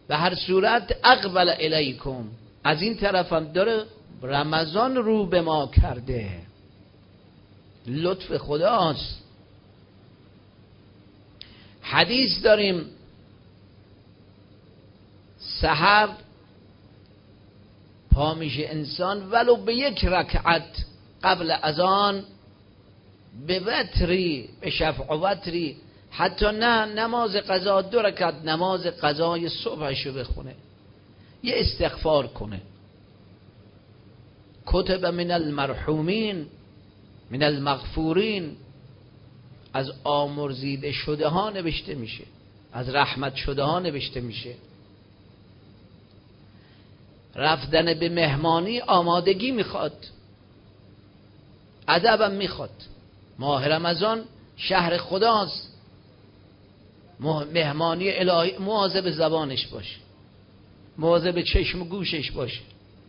به هر صورت اقبل الیکم، از این طرف هم داره رمضان رو به ما کرده، لطف خداست. حدیث داریم سحر پا میشه انسان ولو به یک رکعت قبل اذان، به وتری، به شفع و وتری، حتی نه نماز قضا 2 رکعت نماز قضای صبحشو بخونه، یه استغفار کنه. کتب من المرحومین من المغفورین، از آمرزیده شده ها نوشته میشه، از رحمت شده ها نوشته میشه. رفتن به مهمانی آمادگی میخواد، ادبم میخواد. ماه رمضان شهر خداست، مهمانی الهی. مواظب زبانش باشه، مواظب چشم و گوشش باشه،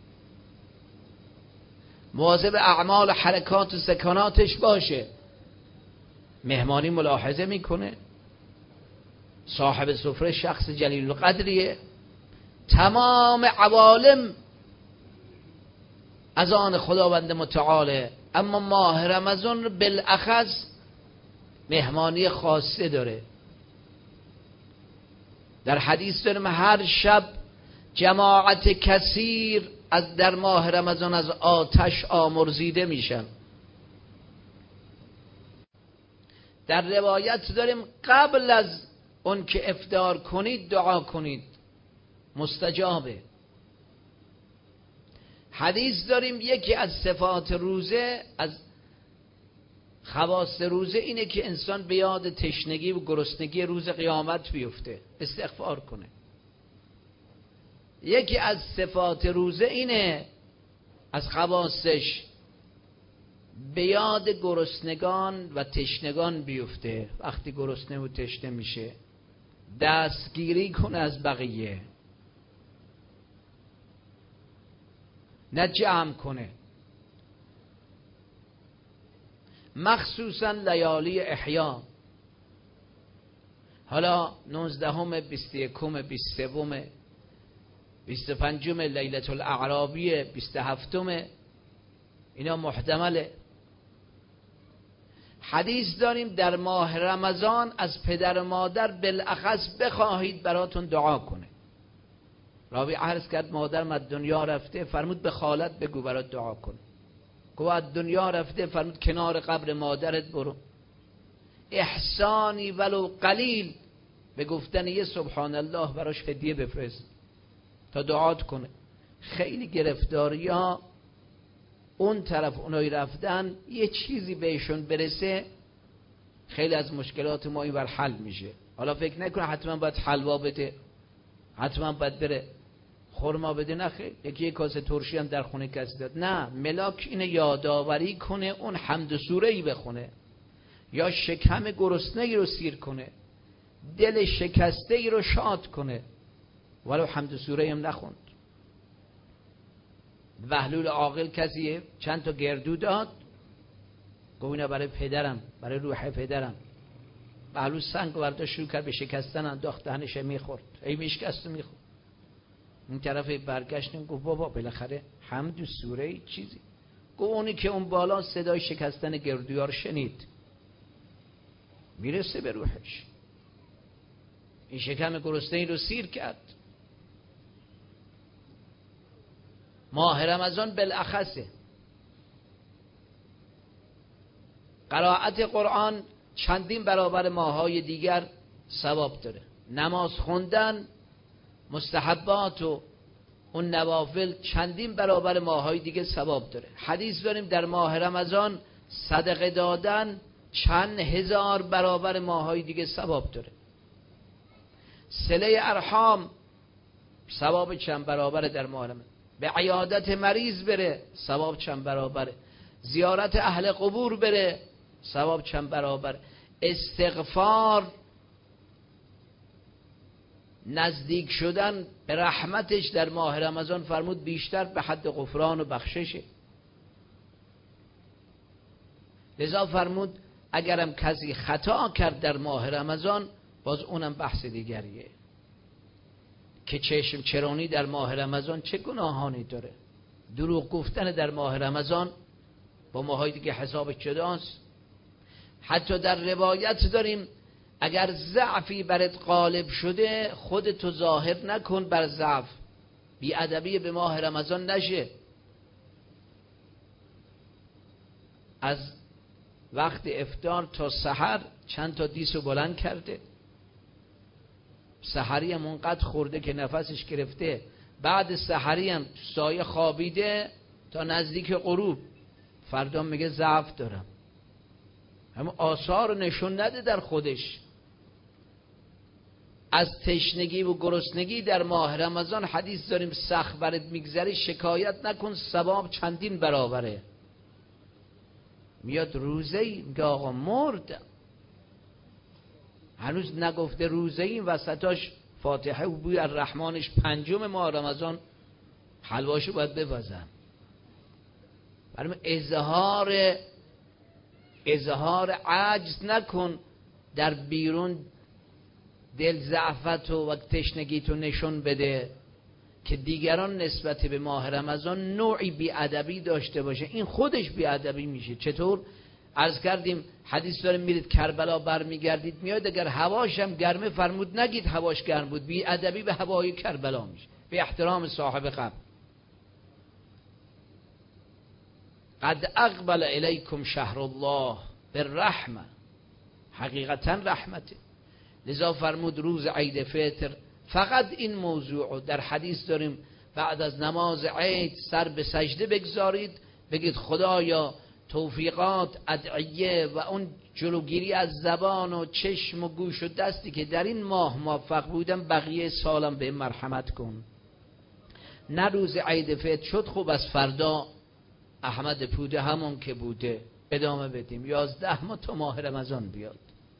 مواظب اعمال و حرکات و سکاناتش باشه. مهمانی ملاحظه میکنه، صاحب سفره شخص جلیل القدریه، تمام عوالم از آن خداوند متعاله، اما ماه رمضان بالاخص مهمانی خاصه داره. در حدیث داریم هر شب جماعت کثیر از در ماه رمضان از آتش آمرزیده میشن. در روایت داریم قبل از اون که افطار کنید دعا کنید، مستجابه. حدیث داریم یکی از صفات روزه، از خواص روزه اینه که انسان به یاد تشنگی و گرسنگی روز قیامت بیفته، استغفار کنه. یکی از صفات روزه اینه، از خواصش، به یاد گرسنگان و تشنگان بیفته. وقتی گرسنه و تشنه میشه دستگیری کنه از بقیه، نه جمع کنه. مخصوصا لیالی احیا، حالا 19 21 23 25 لیلة الاعرابی 27 اینا محتمله. حدیث داریم در ماه رمضان از پدر و مادر بالاخص بخواهید براتون دعا کنه. راوی عرض کرد مادرم از دنیا رفته، فرمود به خالت بگو برات دعا کنه. گفت از دنیا رفته، فرمود کنار قبر مادرت برو، احسانی ولو قلیل به گفتن یه سبحان الله براش هدیه بفرست تا دعات کنه. خیلی گرفتاری ها اون طرف، اونایی رفتن یه چیزی بهشون برسه خیلی از مشکلات ما اینور حل میشه. حالا فکر نکنه حتما باید حلوا بده، حتما باید بره خرما بده، نه خیلی. یکی کاسه ترشی هم در خونه کسی داد، نه، ملاک اینه یادآوری کنه اون حمد سوره ای بخونه، یا شکم گرسنه ای رو سیر کنه، دل شکسته ای رو شاد کنه، ولو حمد سوره هم نخوند. بهلول عاقل کسیه چند تا گردو داد، گفت اینا برای پدرم، برای روح پدرم. بهلول سنگ وردا شروع کرد به شکستن، انداخت دهنش میخورد، ای میشکست و میخورد. این طرف برگشتیم گفت بابا بالاخره حمد سوره چیزی. گفت اونی که اون بالا صدای شکستن گردوها رو شنید میرسه به روحش، این شکم گرسنه رو سیر کرد. ماه رمضان بالاخصه قرائت قرآن چندین برابر ماه‌های دیگر ثواب داره. نماز خوندن، مستحبات و اون نوافل چندین برابر ماه‌های دیگه ثواب داره. حدیث داریم در ماه رمضان صدقه دادن چند هزار برابر ماه‌های دیگه ثواب داره. صله ارحام ثواب چند برابر در ماه رمضان. به عیادت مریض بره ثواب چند برابره. زیارت اهل قبور بره ثواب چند برابر. استغفار، نزدیک شدن به رحمتش در ماه رمضان فرمود بیشتر به حد غفران و بخششه. لذا فرمود اگرم کسی خطا کرد در ماه رمضان باز اونم بحث دیگریه. که چشم چرانی در ماه رمضان چه گناهانی داره. دروغ گفتن در ماه رمضان با ماهای دیگه حساب جداست. حتی در روایت داریم اگر ضعفی برات غالب شده خودتو ظاهر نکن بر ضعف، بی‌ادبی به ماه رمضان نشه. از وقت افطار تا سحر چند تا دیسو بلند کرده، سحری هم اونقدر خورده که نفسش گرفته، بعد سحری هم سایه خوابیده تا نزدیک غروب، فردا میگه ضعف دارم. همون آثار نشون نده در خودش. از تشنگی و گرسنگی در ماه رمضان حدیث داریم سخت برات میگذری شکایت نکن، ثواب چندین برابره. میاد روزه‌ای میگه آقا مردم، هنوز نگفته روزه این وسطاش فاتحه و بوی الرحمنش 5 ماه رمضان حلواشو باید بپزن. برای اظهار عجز نکن، در بیرون دل ضعفت و تشنگیتو نشون بده که دیگران نسبت به ماه رمضان نوعی بی‌ادبی داشته باشه، این خودش بی‌ادبی میشه. چطور؟ عرض کردیم حدیث داریم میرید کربلا برمیگردید میاد، اگر هواش هم گرمه فرمود نگید هواش گرم بود، بی‌ادبی به هوای کربلا میشه، به احترام صاحب قبر. قد اقبل الیکم شهر الله بالرحمه، حقیقتا رحمته. لذا فرمود روز عید فطر فقط این موضوع در حدیث داریم بعد از نماز عید سر به سجده بگذارید، بگید خدایا توفیقات، ادعیه و اون جلوگیری از زبان و چشم و گوش و دستی که در این ماه موفق بودم بقیه سالم به مرحمت کن. نه روز عید فطر شد خوب از فردا احمد پوده همون که بوده ادامه بدیم، 11 ماه تا ماه رمضان بیاد.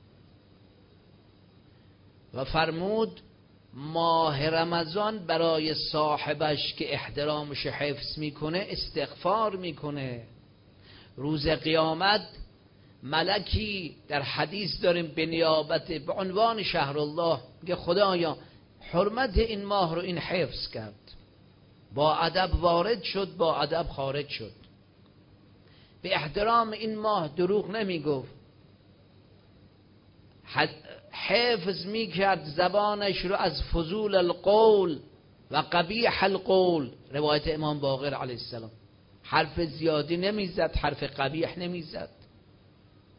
و فرمود ماه رمضان برای صاحبش که احترامش حفظ میکنه استغفار میکنه. روز قیامت ملکی در حدیث داریم به نیابت به عنوان شهر الله میگه خدایا حرمت این ماه رو این حفظ کرد، با ادب وارد شد با ادب خارج شد، به احترام این ماه دروغ نمیگفت، حفظ میکرد زبانش رو از فضول القول و قبیح القول. روایت امام باقر علیه السلام، حرف زیادی نمیزد، حرف قبیح نمیزد.